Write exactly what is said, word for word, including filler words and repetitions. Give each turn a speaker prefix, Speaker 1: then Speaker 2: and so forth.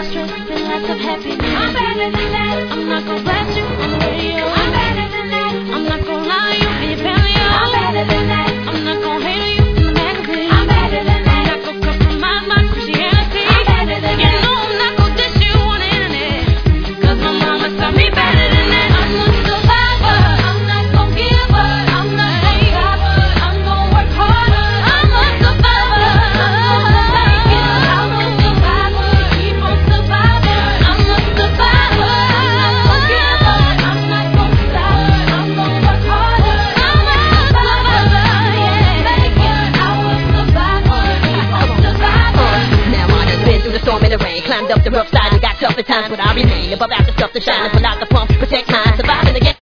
Speaker 1: my stress and lots of happiness. I'm better than that. I'm not gonna blast you on the radio. I'm better than that. I'm not gonna lie to you and your family. I'm better than that. I'm not gonna hate on you in the magazine. I'm better than that. I'm not gonna compromise my Christianity. I'm better than that. You know I'm not gonna dish you on the internet. Cause my mama taught me better than that. I'm a survivor. I'm not gonna give up. I'm not gonna stop. I'm gonna work harder. I'm a survivor. I'm gonna make it. I'm a survivor. Keep on surviving. I'm a survivor. I'm not gonna give up. I'm not gonna stop. I'm gonna work harder. I'm a survivor. Yeah, make it. I'm a survivor. Keep on surviving.
Speaker 2: Now I done been through the storm and the rain, climbed up the rough side and got tough at times, but I remain above after stuff to shine and pull out the